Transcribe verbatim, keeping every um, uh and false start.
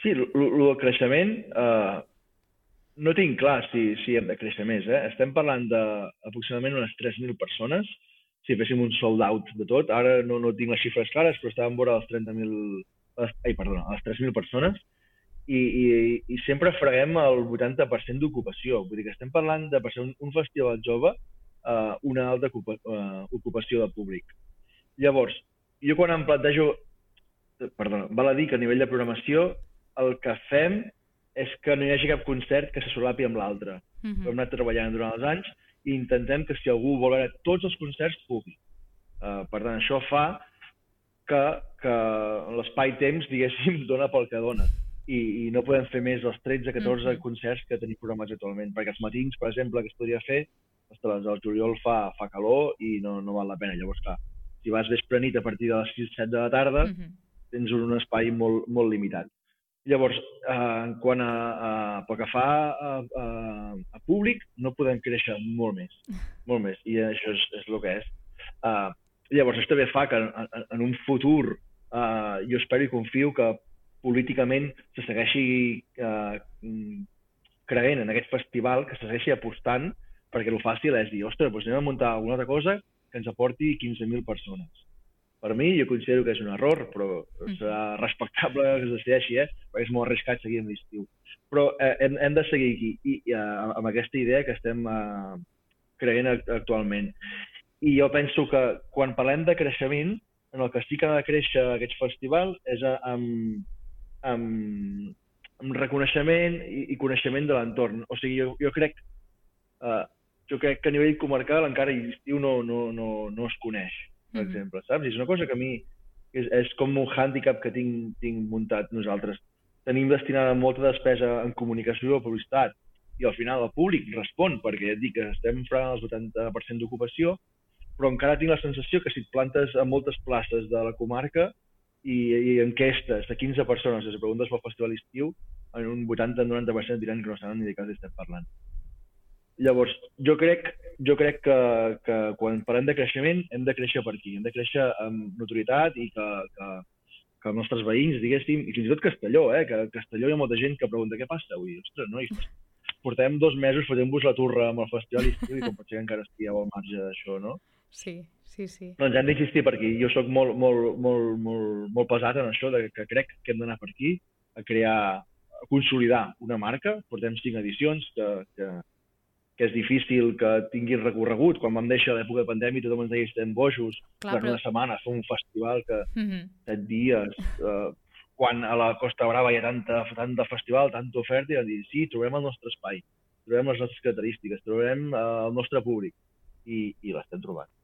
Sí, el del creixement, eh, no tinc clar si, si hem de créixer més. Eh? Estem parlant d'aproximadament unes tres mil persones, si féssim un sold out de tot. Ara no, no tinc les xifres clares, però estàvem vora les trenta mil, ai, perdona, les tres mil persones, i, i, i sempre freguem el vuitanta per cent d'ocupació. Vull dir que estem parlant de, per ser un, un festival jove, eh, una alta ocupa, eh, ocupació de públic. Llavors, jo quan em plantejo, perdona, val a dir que a nivell de programació el que fem és que no hi hagi cap concert que se solapi amb l'altre. Uh -huh. Hem anat treballant durant els anys i intentem que si algú vol veure tots els concerts pugui. Uh, per tant, això fa que, que l'espai-temps, diguéssim, dona pel que dona. I, i no podem fer més dels tretze catorze uh -huh. concerts que tenim programats actualment, perquè els matins, per exemple, que es podria fer, hasta el juliol fa, fa calor i no, no val la pena. Llavors, clar, si vas vespre nit a partir de les sis set de la tarda, uh -huh. tens un espai molt, molt limitat. Llavors, eh, quant a, a, pel que fa a, a, a públic, no podem créixer molt més, molt més, i això és, és el que és. Uh, llavors, això també fa que en, en un futur, uh, jo espero i confio que políticament se segueixi uh, creient en aquest festival, que se segueixi apostant, perquè el fàcil és dir, ostres, doncs anem a muntar alguna altra cosa que ens aporti quinze mil persones. Per mi, jo considero que és un error, però serà respectable que es decideixi, eh? Perquè és molt arriscat seguir amb l'estiu. Però eh, hem, hem de seguir aquí, i, i, uh, amb aquesta idea que estem uh, creient actualment. I jo penso que quan parlem de creixement, en el que sí que ha de créixer aquest festival és amb, amb, amb reconeixement i, i coneixement de l'entorn. O sigui, jo, jo crec uh, jo crec que a nivell comarcal encara l'estiu no, no, no, no es coneix, per mm-hmm. exemple, saps? I és una cosa que a mi és, és com un hàndicap que tinc, tinc muntat nosaltres. Tenim destinada molta despesa en comunicació o publicitat, i al final el públic respon, perquè et dic que estem fregant el vuitanta per cent d'ocupació, però encara tinc la sensació que si et plantes a moltes places de la comarca i, i enquestes a quinze persones, les preguntes pel festival estiu, en un vuitanta noranta per cent diran que no saben ni de què estem parlant. Llavors, jo crec, jo crec que, que quan parlem de creixement hem de créixer per aquí, hem de créixer amb notorietat i que, que, que els nostres veïns, diguéssim, i fins i tot Castelló, eh, que a Castelló hi ha molta gent que pregunta què passa avui? Ostres, nois, portem dos mesos fotent-vos la turra amb el festival estiu i com pot ser que encara estigueu al marge d'això, no? Sí, sí, sí. Doncs hem d'insistir per aquí. Jo sóc molt, molt, molt, molt, molt pesat en això, de que crec que hem d'anar per aquí, a crear, a consolidar una marca. Portem cinc edicions, que, que, que és difícil que tinguin recorregut. Quan vam deixar l'època de pandèmia, tothom ens deia que estem bojos. Clar, però... una setmana, fer un festival que mm-hmm. set dies... Eh, quan a la Costa Brava hi ha tanta, tanta festival, tanta oferta, i vam dir, sí, trobem el nostre espai, trobem les nostres característiques, trobem eh, el nostre públic, i, i l'estem trobant.